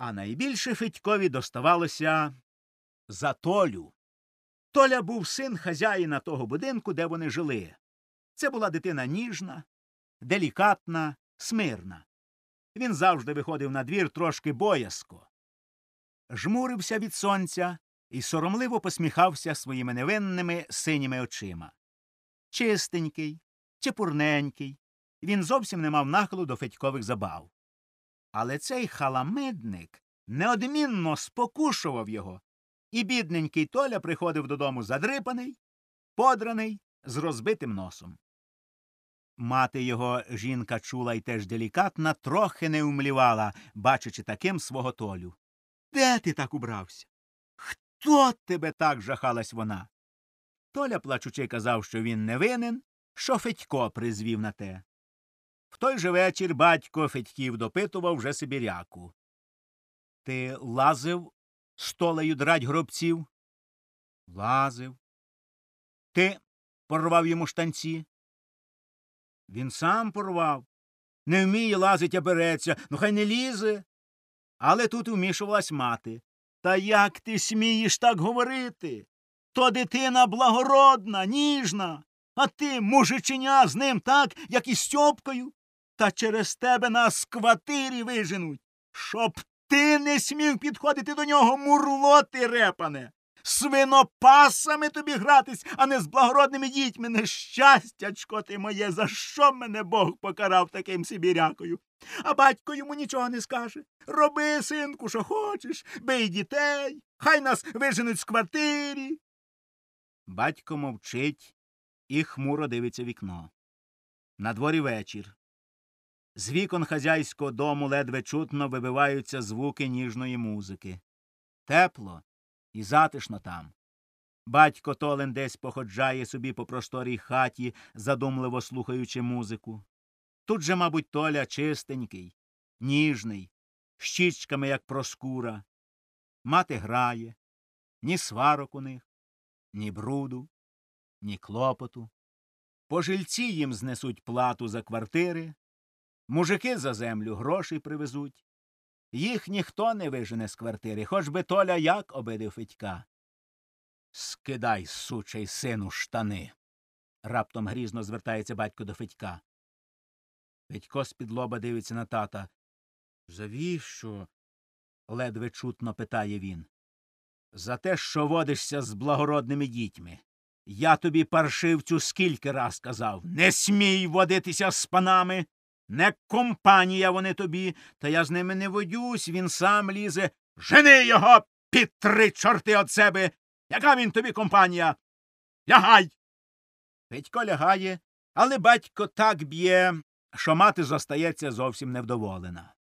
А найбільше Федькові доставалося за Толю. Толя був син хазяїна того будинку, де вони жили. Це була дитина ніжна, делікатна, смирна. Він завжди виходив на двір трошки боязко. Жмурився від сонця і соромливо посміхався своїми невинними синіми очима. Чистенький, чепурненький, він зовсім не мав нахилу до Федькових забав. Але цей халамидник неодмінно спокушував його, і бідненький Толя приходив додому задрипаний, подраний, з розбитим носом. Мати його, жінка чула й теж делікатна, трохи не умлівала, бачачи таким свого Толю. «Де ти так убрався? Хто тебе так?» – жахалась вона. Толя, плачучи, казав, що він не винен, що Федько призвів на те. В той же вечір батько Федьків допитував вже сибіряку. «Ти лазив з Толею драть гробців?» «Лазив». «Ти порвав йому штанці?» «Він сам порвав. Не вміє лазить, а береться. Ну, хай не лізе». Але тут вмішувалась мати. «Та як ти смієш так говорити? То дитина благородна, ніжна, а ти, мужиченя, з ним так, як і Стьопкою. Та через тебе нас з квартири виженуть. Щоб ти не смів підходити до нього, мурло ти репане. Свинопасами тобі гратись, а не з благородними дітьми. Нещастячко ти моє, за що мене Бог покарав таким сибірякою? А батько йому нічого не скаже. Роби, синку, що хочеш, бий дітей, хай нас виженуть з квартири». Батько мовчить і хмуро дивиться в вікно. На дворі вечір. З вікон хазяйського дому ледве чутно вибиваються звуки ніжної музики. Тепло і затишно там. Батько Толен десь походжає собі по просторій хаті, задумливо слухаючи музику. Тут же, мабуть, Толя чистенький, ніжний, щічками, як проскура. Мати грає, ні сварок у них, ні бруду, ні клопоту. Пожильці їм знесуть плату за квартири, мужики за землю грошей привезуть. Їх ніхто не вижене з квартири, хоч би Толя як обидив Федька. «Скидай, сучий сину, штани!» – раптом грізно звертається батько до Федька. Федько з-під лоба дивиться на тата. «Завіщо?» – ледве чутно питає він. «За те, що водишся з благородними дітьми. Я тобі, паршивцю, скільки раз казав, не смій водитися з панами, не компанія вони тобі, та я з ними не водюсь, він сам лізе. Жени його під 3 чорти від себе! Яка він тобі компанія? Лягай!» Федько лягає, але батько так б'є, що мати зостається зовсім невдоволена.